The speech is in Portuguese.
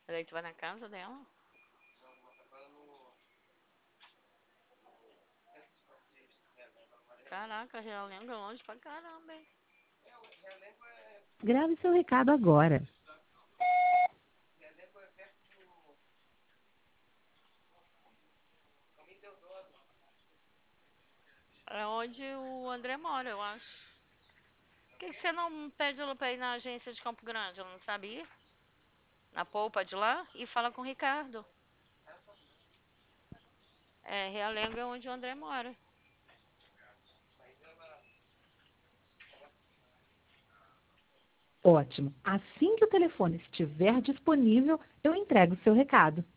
Daí tu vai na casa dela? Caraca, Realengo é longe pra caramba, hein? Grave seu recado agora. É onde o André mora, eu acho. Por que você não pede ela pra ir na agência de Campo Grande? Ela não sabe ir? Na polpa de lá? E fala com o Ricardo. É, Realengo é onde o André mora. Ótimo. Assim que o telefone estiver disponível, eu entrego o seu recado.